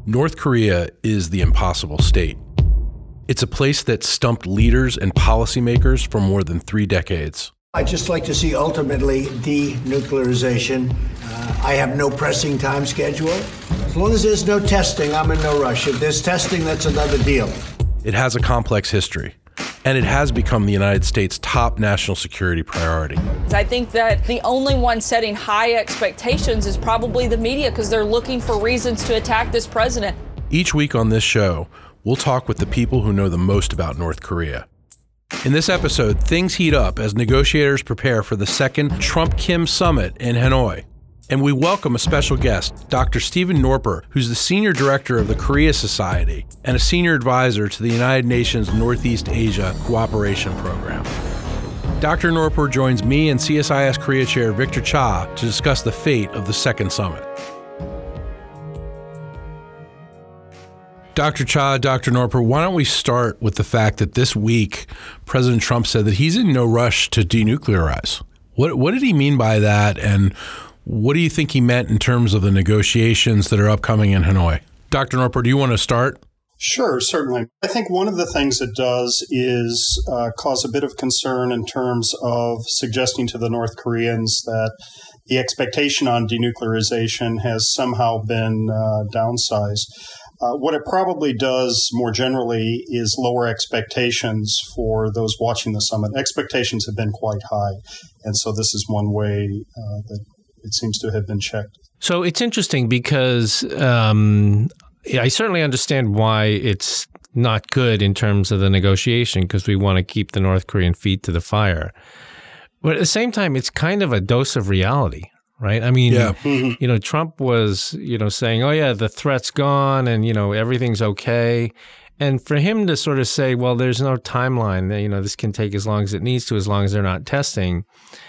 North Korea is the impossible state. It's a place that stumped leaders and policymakers for more than 3 decades. I'd just like to see ultimately denuclearization. I have no pressing time schedule. As long as there's no testing, I'm in no rush. If there's testing, that's another deal. It has a complex history, and it has become the United States' top national security priority. I think that the only one setting high expectations is probably the media, because they're looking for reasons to attack this president. Each week on this show, we'll talk with the people who know the most about North Korea. In this episode, things heat up as negotiators prepare for the second Trump-Kim summit in Hanoi. And we welcome a special guest, Dr. Stephen Norper, who's the Senior Director of the Korea Society and a Senior Advisor to the United Nations Northeast Asia Cooperation Program. Dr. Norper joins me and CSIS Korea Chair Victor Cha to discuss the fate of the second summit. Dr. Cha, Dr. Norper, why don't we start with the fact that this week, President Trump said that he's in no rush to denuclearize. What did he mean by that, and what do you think he meant in terms of the negotiations that are upcoming in Hanoi? Dr. Norper, do you want to start? Sure, certainly. I think one of the things it does is cause a bit of concern in terms of suggesting to the North Koreans that the expectation on denuclearization has somehow been downsized. What it probably does more generally is lower expectations for those watching the summit. Expectations have been quite high, and so this is one way that it seems to have been checked. So it's interesting because I certainly understand why it's not good in terms of the negotiation, because we want to keep the North Korean feet to the fire. But at the same time, it's kind of a dose of reality. Right. I mean, Trump was, saying, oh, yeah, the threat's gone and, everything's OK. And for him to sort of say, well, there's no timeline, this can take as long as it needs to, as long as they're not testing,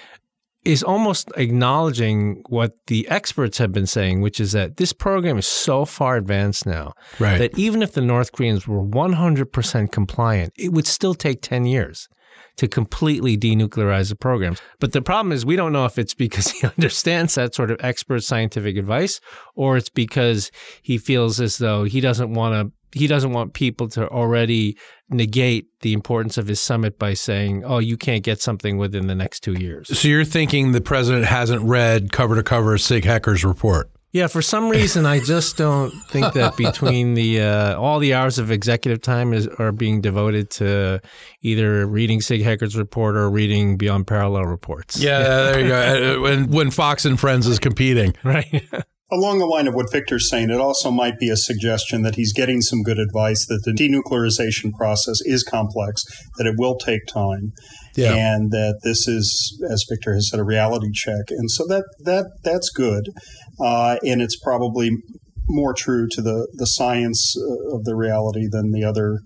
is almost acknowledging what the experts have been saying, which is that this program is so far advanced now that even if the North Koreans were 100% compliant, it would still take 10 years to completely denuclearize the program. But the problem is we don't know if it's because he understands that sort of expert scientific advice, or it's because he feels as though he doesn't want people to already negate the importance of his summit by saying, oh, you can't get something within the next 2 years. So you're thinking the president hasn't read cover to cover Sig Hecker's report? Yeah, for some reason, I just don't think that between the all the hours of executive time are being devoted to either reading Sig Hecker's report or reading Beyond Parallel reports. Yeah, there you go. When Fox and Friends is competing. Right. Along the line of what Victor's saying, it also might be a suggestion that he's getting some good advice, that the denuclearization process is complex, that it will take time, and that this is, as Victor has said, a reality check. And so that's good. And it's probably more true to the science of the reality than the other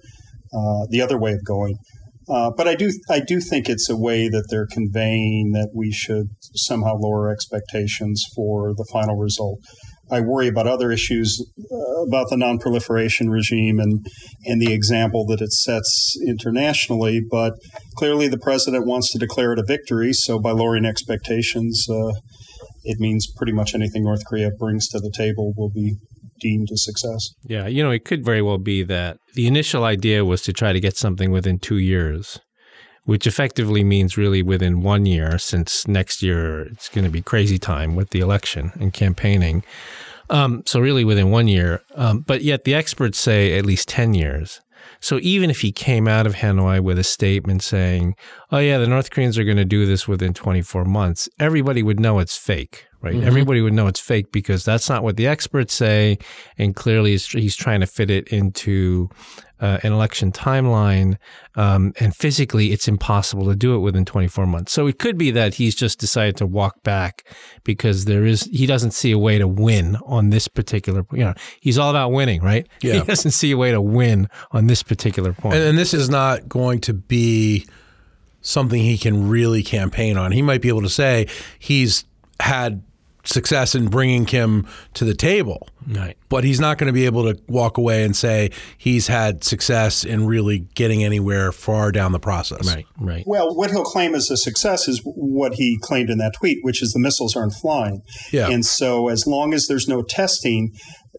way of going. But I do think it's a way that they're conveying that we should somehow lower expectations for the final result. I worry about other issues about the non-proliferation regime and the example that it sets internationally. But clearly the president wants to declare it a victory. So by lowering expectations, it means pretty much anything North Korea brings to the table will be deemed a success. Yeah, it could very well be that the initial idea was to try to get something within 2 years, which effectively means really within 1 year, since next year it's going to be crazy time with the election and campaigning. So really within 1 year. But yet the experts say at least 10 years. So even if he came out of Hanoi with a statement saying, oh, yeah, the North Koreans are going to do this within 24 months, everybody would know it's fake, right? Mm-hmm. Everybody would know it's fake because that's not what the experts say. And clearly he's trying to fit it into an election timeline. And physically, it's impossible to do it within 24 months. So it could be that he's just decided to walk back because he doesn't see a way to win on this particular, he's all about winning, right? Yeah. He doesn't see a way to win on this particular point. And this is not going to be something he can really campaign on. He might be able to say he's had success in bringing Kim to the table, right? But he's not going to be able to walk away and say he's had success in really getting anywhere far down the process. Right. Well, what he'll claim as a success is what he claimed in that tweet, which is the missiles aren't flying. Yeah. And so as long as there's no testing,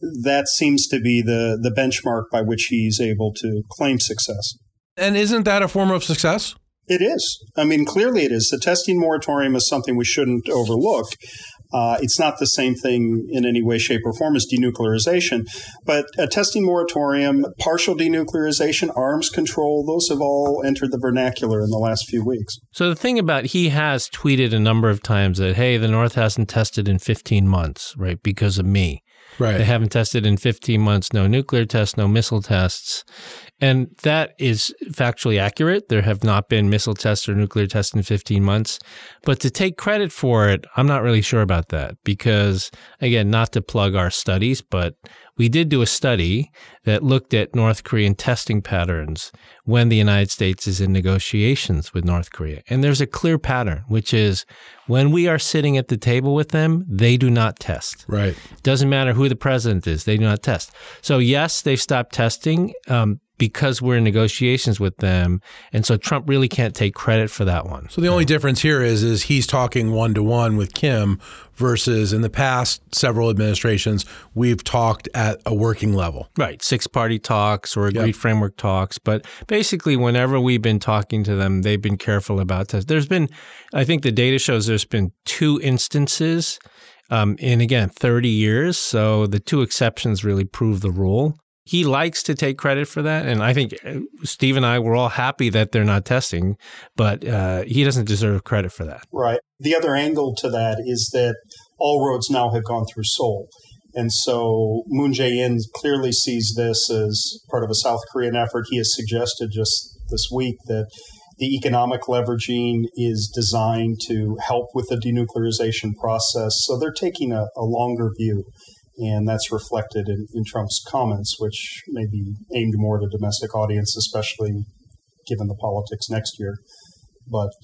that seems to be the benchmark by which he's able to claim success. And isn't that a form of success? It is. I mean, clearly it is. The testing moratorium is something we shouldn't overlook. It's not the same thing in any way, shape, or form as denuclearization, but a testing moratorium, partial denuclearization, arms control, those have all entered the vernacular in the last few weeks. So the thing about, he has tweeted a number of times that, hey, the North hasn't tested in 15 months, right, because of me. Right. They haven't tested in 15 months, no nuclear tests, no missile tests. And that is factually accurate. There have not been missile tests or nuclear tests in 15 months. But to take credit for it, I'm not really sure about that because, again, not to plug our studies, but we did do a study that looked at North Korean testing patterns when the United States is in negotiations with North Korea. And there's a clear pattern, which is when we are sitting at the table with them, they do not test. Right. Doesn't matter who the president is, they do not test. So yes, they've stopped testing because we're in negotiations with them. And so Trump really can't take credit for that one. So the only difference here is he's talking one-to-one with Kim versus in the past several administrations, we've talked at a working level. Right. 6-party talks or agreed framework talks. But basically, whenever we've been talking to them, they've been careful about this. There's been, I think the data shows there's been 2 instances in, again, 30 years. So the 2 exceptions really prove the rule. He likes to take credit for that. And I think Steve and I were all happy that they're not testing, but he doesn't deserve credit for that. Right. The other angle to that is that all roads now have gone through Seoul. And so Moon Jae-in clearly sees this as part of a South Korean effort. He has suggested just this week that the economic leveraging is designed to help with the denuclearization process. So they're taking a longer view. And that's reflected in Trump's comments, which may be aimed more at a domestic audience, especially given the politics next year. But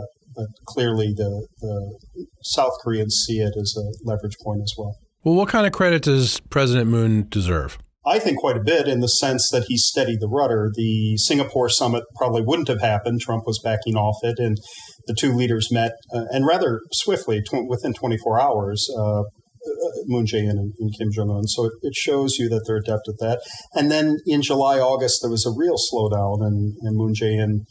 clearly the South Koreans see it as a leverage point as well. Well, what kind of credit does President Moon deserve? I think quite a bit in the sense that he steadied the rudder. The Singapore summit probably wouldn't have happened. Trump was backing off it, and the 2 leaders met, and rather swiftly, within 24 hours, Moon Jae-in and Kim Jong-un. So it shows you that they're adept at that. And then in July, August, there was a real slowdown, and Moon Jae-in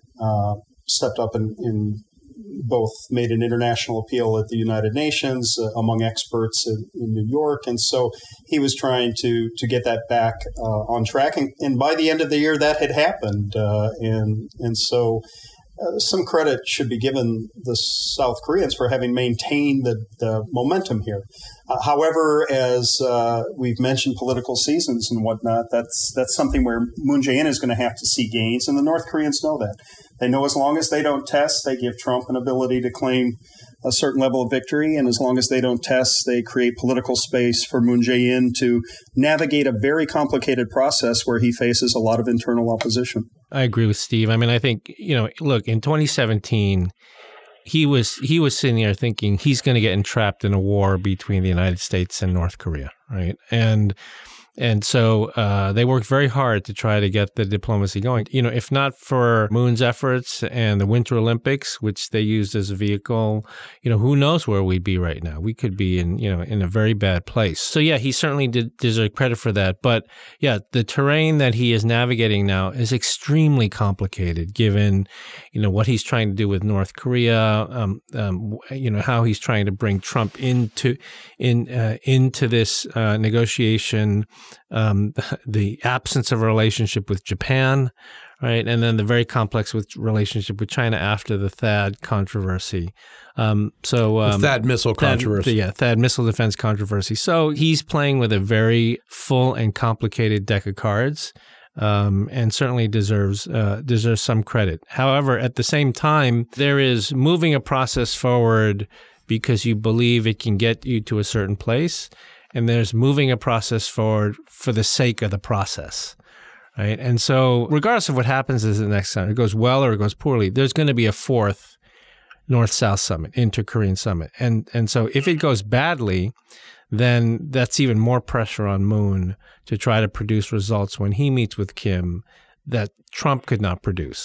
stepped up and both made an international appeal at the United Nations among experts in New York. And so he was trying to get that back on track. And by the end of the year, that had happened. And so some credit should be given the South Koreans for having maintained the momentum here. However, as we've mentioned, political seasons and whatnot, that's something where Moon Jae-in is going to have to see gains, and the North Koreans know that. They know as long as they don't test, they give Trump an ability to claim a certain level of victory, and as long as they don't test, they create political space for Moon Jae-in to navigate a very complicated process where he faces a lot of internal opposition. I agree with Steve. I mean, I think, look, in 2017, he was sitting there thinking he's going to get entrapped in a war between the United States and North Korea, right? And so they worked very hard to try to get the diplomacy going. If not for Moon's efforts and the Winter Olympics, which they used as a vehicle, who knows where we'd be right now? We could be in a very bad place. So yeah, he certainly did deserve credit for that. But yeah, the terrain that he is navigating now is extremely complicated, given what he's trying to do with North Korea. How he's trying to bring Trump into this negotiation. The absence of a relationship with Japan, right? And then the very complex relationship with China after the THAAD controversy. The THAAD missile controversy. THAAD missile defense controversy. So he's playing with a very full and complicated deck of cards. And certainly deserves some credit. However, at the same time, there is moving a process forward because you believe it can get you to a certain place. And there's moving a process forward for the sake of the process, right? And so regardless of what happens is the next time, it goes well or it goes poorly, there's going to be a 4th North-South summit, inter-Korean summit. And so if it goes badly, then that's even more pressure on Moon to try to produce results when he meets with Kim that Trump could not produce.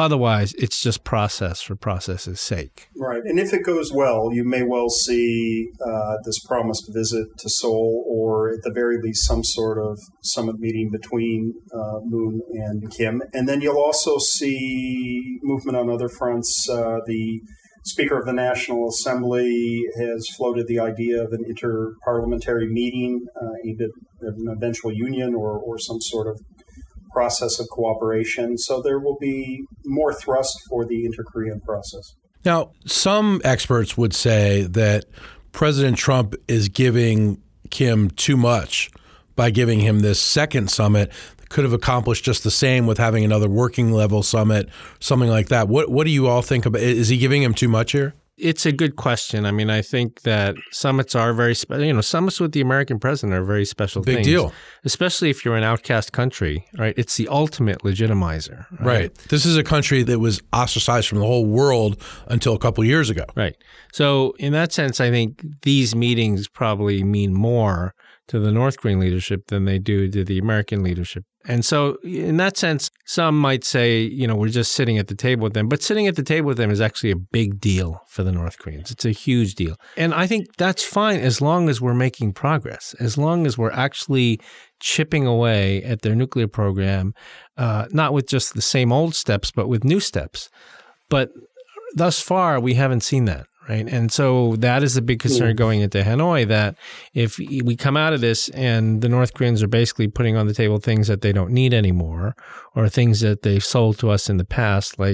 Otherwise, it's just process for process's sake. Right. And if it goes well, you may well see this promised visit to Seoul, or at the very least some sort of summit meeting between Moon and Kim. And then you'll also see movement on other fronts. The Speaker of the National Assembly has floated the idea of an inter-parliamentary meeting aimed at an eventual union or some sort of process of cooperation. So there will be more thrust for the inter-Korean process. Now, some experts would say that President Trump is giving Kim too much by giving him this second summit. Could have accomplished just the same with having another working level summit, something like that. What do you all think about? Is he giving him too much here? It's a good question. I mean, I think that summits are very special. Summits with the American president are very special things. Big deal. Especially if you're an outcast country, right? It's the ultimate legitimizer. Right. This is a country that was ostracized from the whole world until a couple of years ago. Right. So in that sense, I think these meetings probably mean more to the North Korean leadership than they do to the American leadership. And so in that sense, some might say, we're just sitting at the table with them. But sitting at the table with them is actually a big deal for the North Koreans. It's a huge deal. And I think that's fine as long as we're making progress, as long as we're actually chipping away at their nuclear program, not with just the same old steps, but with new steps. But thus far, we haven't seen that. Right. And so that is a big concern going into Hanoi, that if we come out of this and the North Koreans are basically putting on the table things that they don't need anymore, or things that they've sold to us in the past, like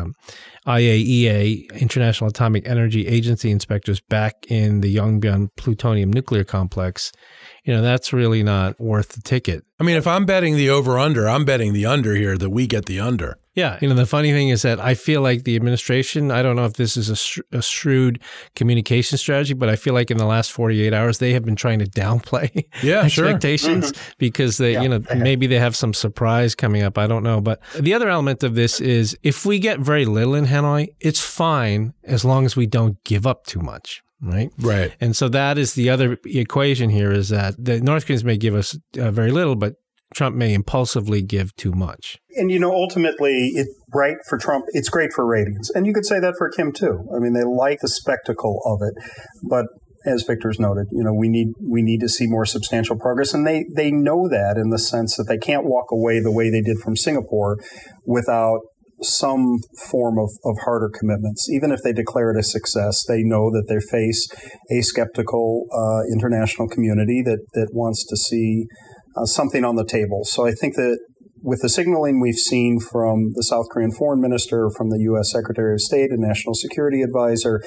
IAEA, International Atomic Energy Agency inspectors back in the Yongbyon plutonium nuclear complex, that's really not worth the ticket. I mean, if I'm betting the over-under, I'm betting the under here, that we get the under. Yeah. The funny thing is that I feel like the administration, I don't know if this is a shrewd communication strategy, but I feel like in the last 48 hours, they have been trying to downplay expectations because they, maybe they have some surprise coming up. I don't know. But the other element of this is if we get very little in Hanoi, it's fine as long as we don't give up too much. Right. And so that is the other equation here, is that the North Koreans may give us very little, but Trump may impulsively give too much. And, ultimately, for Trump, it's great for ratings. And you could say that for Kim, too. I mean, they like the spectacle of it. But as Victor's noted, we need to see more substantial progress. And they know that, in the sense that they can't walk away the way they did from Singapore without some form of harder commitments. Even if they declare it a success, they know that they face a skeptical international community that wants to see something on the table. So I think that with the signaling we've seen from the South Korean foreign minister, from the U.S. Secretary of State and National Security Advisor,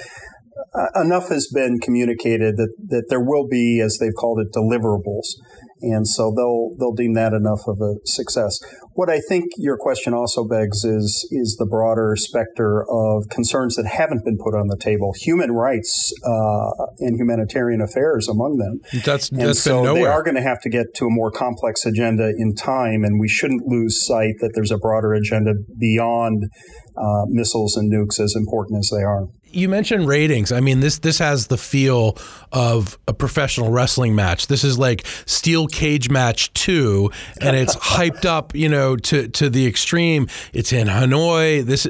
enough has been communicated that there will be, as they've called it, deliverables. And so they'll deem that enough of a success. What I think your question also begs is the broader specter of concerns that haven't been put on the table, human rights and humanitarian affairs among them. That's been nowhere. They are going to have to get to a more complex agenda in time, and we shouldn't lose sight that there's a broader agenda beyond missiles and nukes, as important as they are. You mentioned ratings. I mean, this has the feel of a professional wrestling match. This is like Steel Cage Match 2, and it's hyped up, to the extreme. It's in Hanoi. This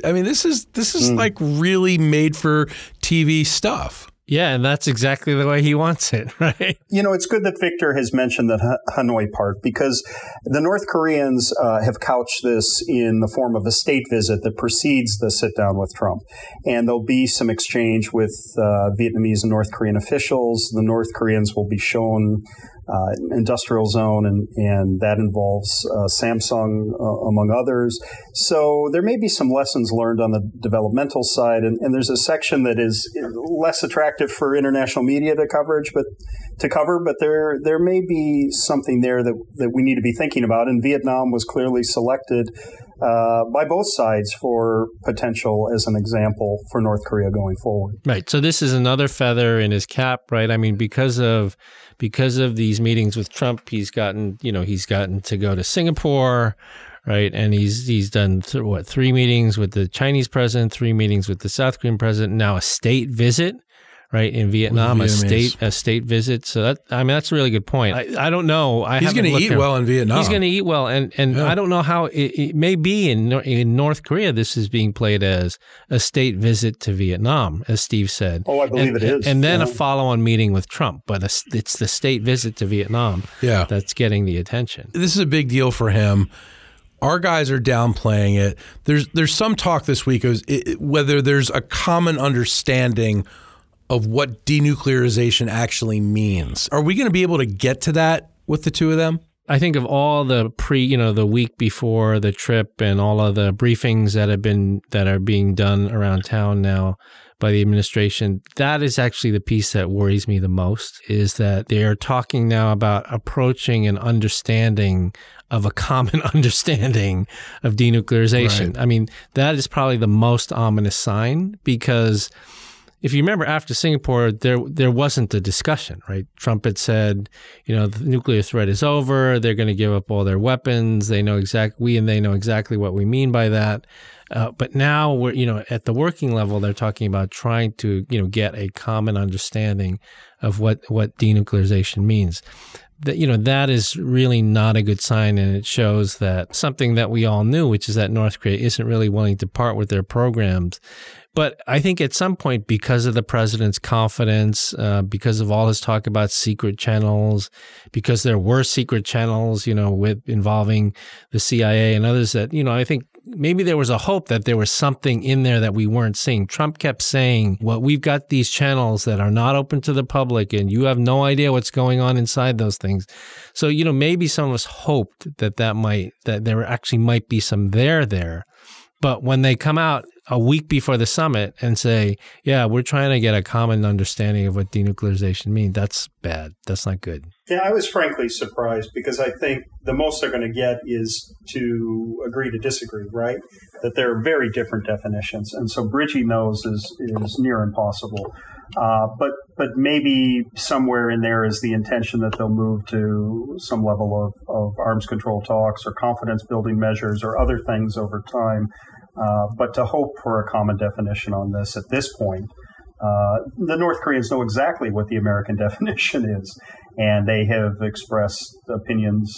is like really made for TV stuff. Yeah, and that's exactly the way he wants it, right? It's good that Victor has mentioned the Hanoi part, because the North Koreans have couched this in the form of a state visit that precedes the sit-down with Trump. And there'll be some exchange with Vietnamese and North Korean officials. The North Koreans will be shown industrial zone, and that involves Samsung, among others. So there may be some lessons learned on the developmental side, and there's a section that is less attractive for international media to cover, but there may be something there that we need to be thinking about. And Vietnam was clearly selected by both sides for potential as an example for North Korea going forward. Right. So this is another feather in his cap, right? I mean, because of these meetings with Trump, he's gotten to go to Singapore, right? And he's done 3 meetings with the Chinese president, 3 meetings with the South Korean president, now a state visit, right, in Vietnam, a state visit. So that's a really good point. I don't know. He's going to eat well in Vietnam. He's going to eat well, and I don't know how it may be in North Korea. This is being played as a state visit to Vietnam, as Steve said. Oh, I believe it is. And then a follow-on meeting with Trump, but it's the state visit to Vietnam that's getting the attention. This is a big deal for him. Our guys are downplaying it. There's some talk this week of whether there's a common understanding of what denuclearization actually means. Are we going to be able to get to that with the two of them? I think of all the the week before the trip and all of the briefings that are being done around town now by the administration, that is actually the piece that worries me the most, is that they are talking now about approaching an understanding of a common understanding of denuclearization. Right. I mean, that is probably the most ominous sign, because if you remember, after Singapore, there wasn't a discussion, right? Trump had said, the nuclear threat is over. They're going to give up all their weapons. They know exactly what we mean by that. But now we're, at the working level, they're talking about trying to, get a common understanding of what denuclearization means. That is really not a good sign, and it shows that something that we all knew, which is that North Korea isn't really willing to part with their programs. But I think at some point, because of the president's confidence, because of all his talk about secret channels, because there were secret channels, involving the CIA and others, that, I think maybe there was a hope that there was something in there that we weren't seeing. Trump kept saying, well, we've got these channels that are not open to the public, and you have no idea what's going on inside those things. So, maybe some of us hoped that there actually might be some there. But when they come out a week before the summit and say, yeah, we're trying to get a common understanding of what denuclearization means, that's bad. That's not good. Yeah, I was frankly surprised, because I think the most they're going to get is to agree to disagree, right? That there are very different definitions. And so bridging those is near impossible. But maybe somewhere in there is the intention that they'll move to some level of arms control talks or confidence building measures or other things over time. But to hope for a common definition on this at this point, the North Koreans know exactly what the American definition is, and they have expressed opinions,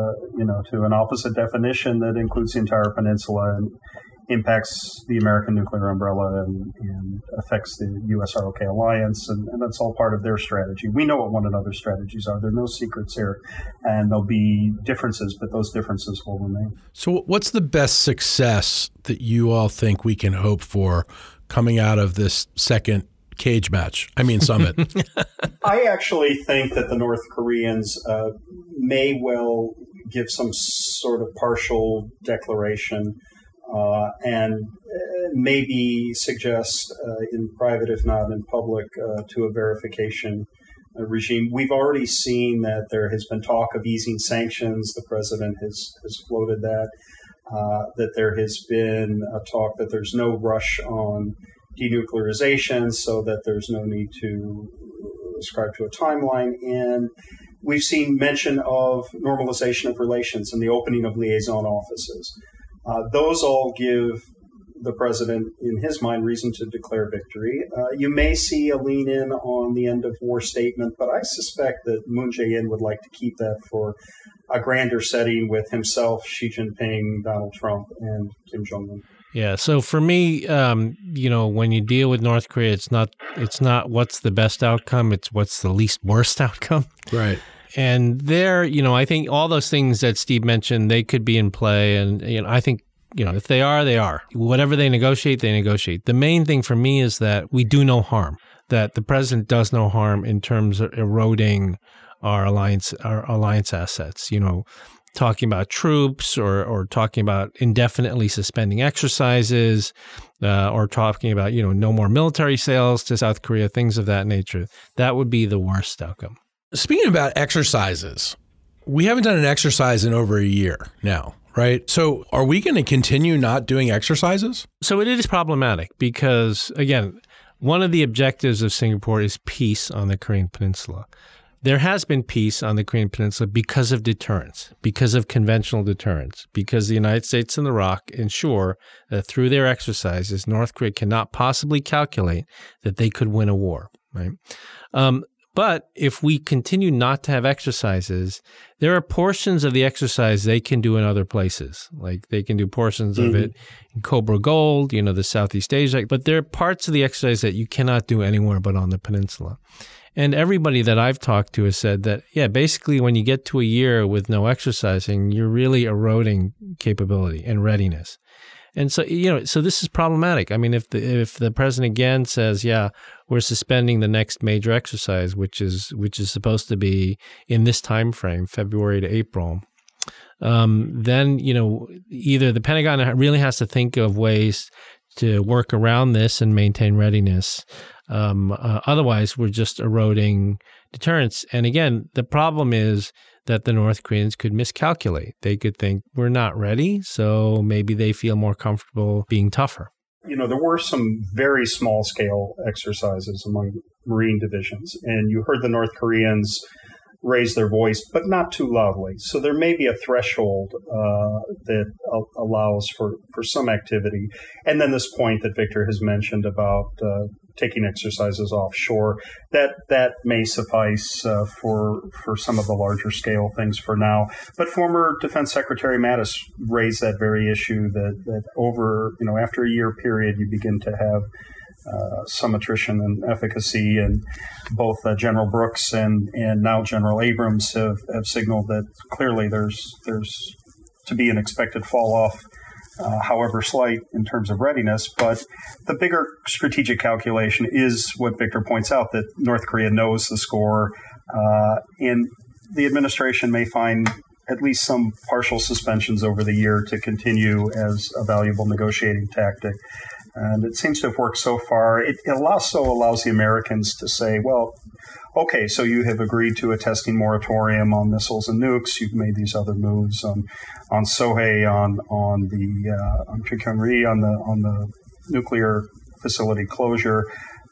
to an opposite definition that includes the entire peninsula and impacts the American nuclear umbrella and affects the U.S.-ROK alliance, and that's all part of their strategy. We know what one another's strategies are. There are no secrets here, and there'll be differences, but those differences will remain. So what's the best success that you all think we can hope for coming out of this second summit? I actually think that the North Koreans may well give some sort of partial declaration and maybe suggest in private, if not in public, to a verification regime. We've already seen that there has been talk of easing sanctions. The president has floated that. That there has been a talk that there's no rush on denuclearization, so that there's no need to ascribe to a timeline. And we've seen mention of normalization of relations and the opening of liaison offices. Those all give the president, in his mind, reason to declare victory. You may see a lean in on the end of war statement, but I suspect that Moon Jae-in would like to keep that for a grander setting with himself, Xi Jinping, Donald Trump, and Kim Jong-un. Yeah. So for me, when you deal with North Korea, it's not what's the best outcome. It's what's the least worst outcome. Right. And there, I think all those things that Steve mentioned, they could be in play. And, I think, if they are, they are. Whatever they negotiate, they negotiate. The main thing for me is that we do no harm, that the president does no harm in terms of eroding our alliance assets, talking about troops or talking about indefinitely suspending exercises or talking about, no more military sales to South Korea, things of that nature. That would be the worst outcome. Speaking about exercises, we haven't done an exercise in over a year now, right? So are we going to continue not doing exercises? So it is problematic because, again, one of the objectives of Singapore is peace on the Korean Peninsula. there has been peace on the Korean Peninsula because of deterrence, because of conventional deterrence, because the United States and the ROC ensure that through their exercises, North Korea cannot possibly calculate that they could win a war, right? But if we continue not to have exercises, there are portions of the exercise they can do in other places. Like they can do portions of it in Cobra Gold, the Southeast Asia. But there are parts of the exercise that you cannot do anywhere but on the peninsula. And everybody that I've talked to has said that, basically when you get to a year with no exercising, you're really eroding capability and readiness. And so, so this is problematic. I mean, if the president again says, we're suspending the next major exercise, which is supposed to be in this time frame, February to April, then, either the Pentagon really has to think of ways to work around this and maintain readiness. Otherwise, we're just eroding deterrence. And again, the problem is that the North Koreans could miscalculate. They could think we're not ready, so maybe they feel more comfortable being tougher. There were some very small-scale exercises among Marine divisions, and you heard the North Koreans raise their voice, but not too loudly. So there may be a threshold that allows for some activity. And then this point that Victor has mentioned about taking exercises offshore, that may suffice for some of the larger scale things for now. But former Defense Secretary Mattis raised that very issue that over, after a year period, you begin to have some attrition and efficacy, and both General Brooks and now General Abrams have signaled that clearly there's to be an expected fall off, however slight in terms of readiness. But the bigger strategic calculation is what Victor points out, that North Korea knows the score, and the administration may find at least some partial suspensions over the year to continue as a valuable negotiating tactic. And it seems to have worked so far. It also allows the Americans to say, well, okay, so you have agreed to a testing moratorium on missiles and nukes. You've made these other moves on Sohae, on Chungcheonri, on the nuclear facility closure.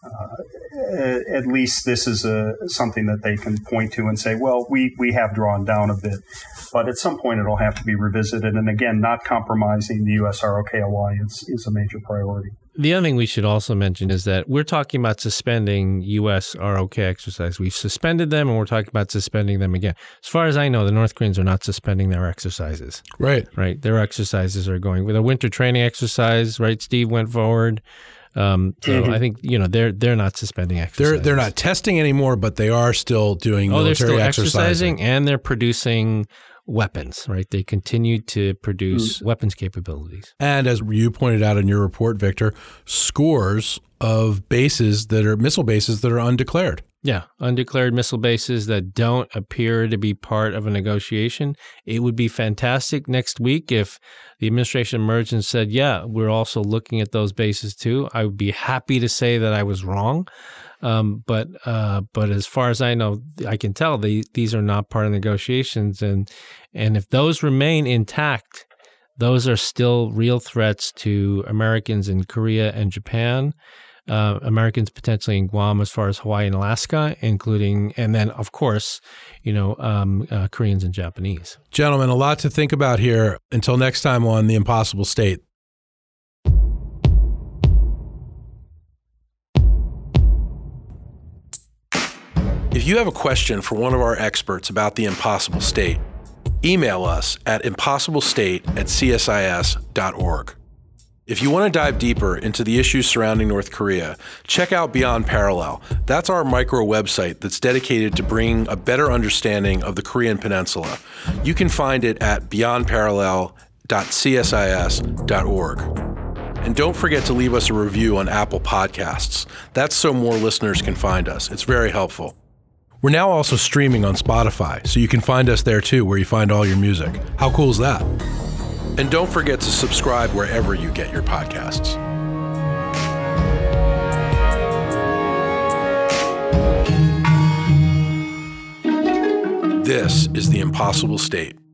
At least this is something that they can point to and say, well, we have drawn down a bit. But at some point it'll have to be revisited. And again, not compromising the U.S.-ROK alliance is a major priority. The other thing we should also mention is that we're talking about suspending U.S.-ROK exercise. We've suspended them, and we're talking about suspending them again. As far as I know, the North Koreans are not suspending their exercises. Right. Their exercises are going with a winter training exercise, right? Steve went forward. I think they're not suspending exercises. They're not testing anymore, but they are still doing military they're still exercising, and they're producing weapons. Right, they continue to produce weapons capabilities. And as you pointed out in your report, Victor, scores of missile bases that are undeclared. Yeah, undeclared missile bases that don't appear to be part of a negotiation. It would be fantastic next week if the administration emerged and said, we're also looking at those bases too. I would be happy to say that I was wrong. But as far as I know, I can tell these are not part of negotiations. And if those remain intact, those are still real threats to Americans in Korea and Japan. Americans potentially in Guam as far as Hawaii and Alaska, and then, of course, Koreans and Japanese. Gentlemen, a lot to think about here. Until next time on The Impossible State. If you have a question for one of our experts about the impossible state, email us at impossiblestate@csis.org. If you want to dive deeper into the issues surrounding North Korea, check out Beyond Parallel. That's our micro website that's dedicated to bringing a better understanding of the Korean Peninsula. You can find it at beyondparallel.csis.org. And don't forget to leave us a review on Apple Podcasts. That's so more listeners can find us. It's very helpful. We're now also streaming on Spotify, so you can find us there too, where you find all your music. How cool is that? And don't forget to subscribe wherever you get your podcasts. This is The Impossible State.